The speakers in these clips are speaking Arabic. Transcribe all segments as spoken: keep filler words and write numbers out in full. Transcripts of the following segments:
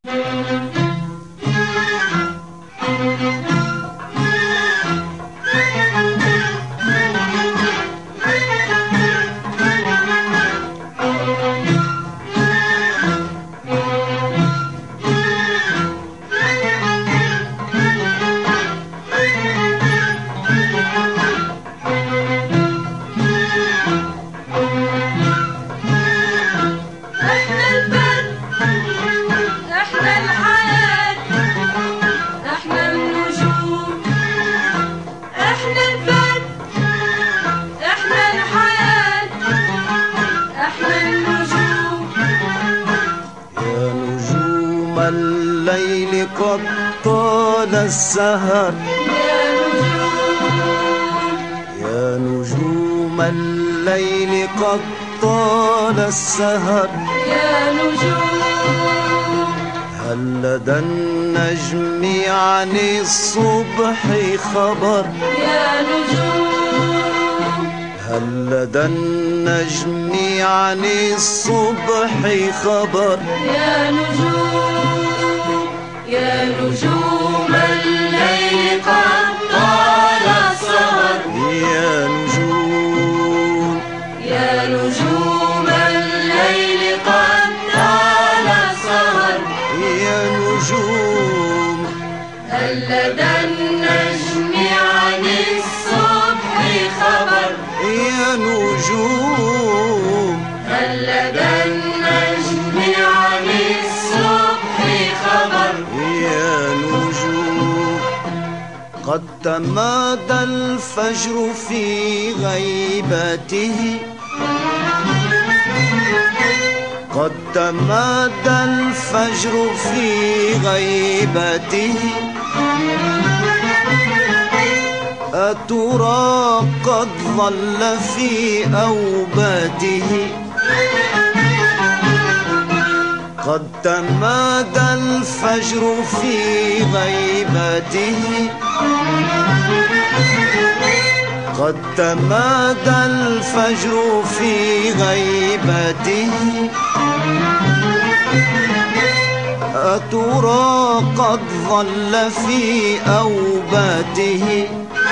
الليل قد طال السهر يا نجوم الليل قد طال السهر يا نجوم هل لدى النجم عن الصبح خبر يا نجوم هل لدى النجم عن الصبح خبر يا نجوم يا نجوم الليل قد طال السهر يا نجوم يا نجوم الليل قد طال السهر يا نجوم هل لدى النجم عن الصبح خبر يا نجوم هل لدى النجم عن الصبح خبر يا نجوم قد تمادى الفجر في غيبته قد تمادى الفجر في غيبته أترى قد ظل في أوباته قد تمادى الفجر في غيبته قد تمادى الفجر في غيبته أترى قد ظل في أوباته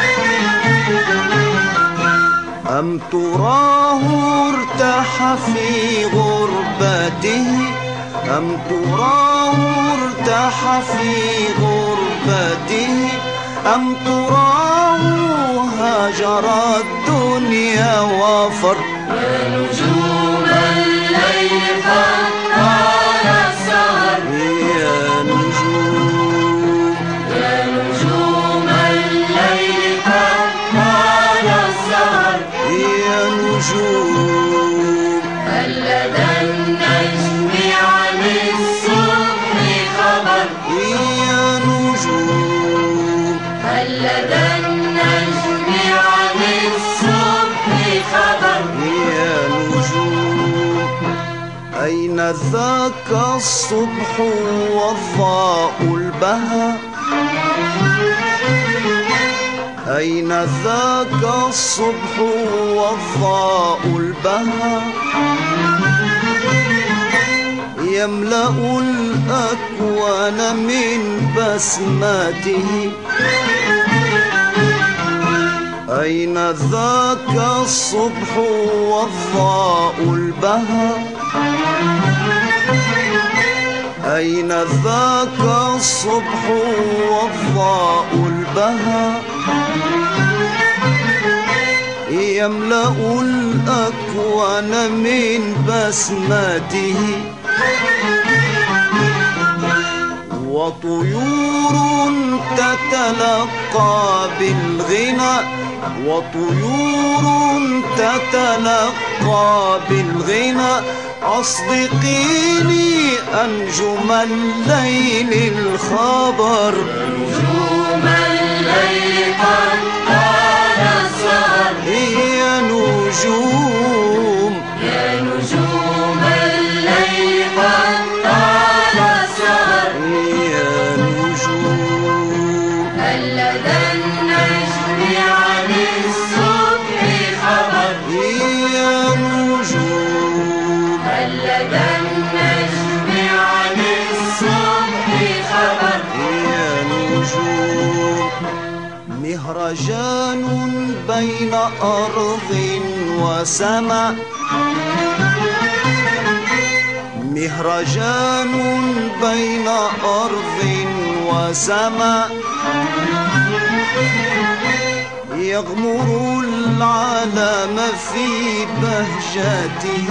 أم تراه ارتاح في غربته أم تراه ارتاح في غربته أم تراه هاجر الدنيا وفر يا نجوم الليل قد طال السهر يا نجوم يا نجوم الليل قد طال السهر يا نجوم هل لدى النجم عن الصبح خبر يا نجوم هل لدى النجم عن الصبح خبر يا نجوم أين ذاك الصبح والضاء البهى أين ذاك الصبح والضاء البهى يملأ الأكوان من بسماته أين ذاك الصبح والضاء البهى أين ذاك الصبح والضاء البهى يملأ الأكوان من بسماته وطيور تتلقى بالغنى وطيور تتلقى بالغنى أصدقيني أنجم الليل الخبر نجوم الليل قد طال السهر يا نجوم يا نجوم الليل قد طال السهر يا نجوم هل لدى النجم عن الصبح خبر يا نجوم هل لدى النجم عن الصبح مهرجان بين أرض وسماء، مهرجان بين أرض وسماء، يغمر العالم في بهجته.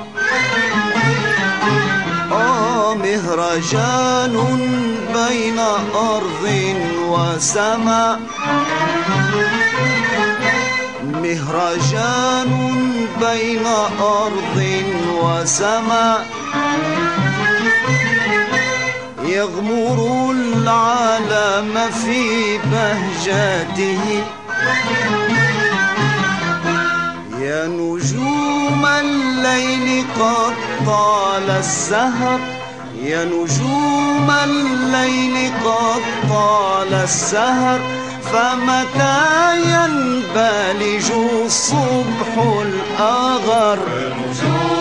آه مهرجان بين أرض وسماء، مهرجان بين أرض وسماء، يغمر العالم في بهجته. يا نجوم الليل قد طال السهر، يا نجوم الليل قد طال السهر، فمتى ينبلج الصبح الأغر؟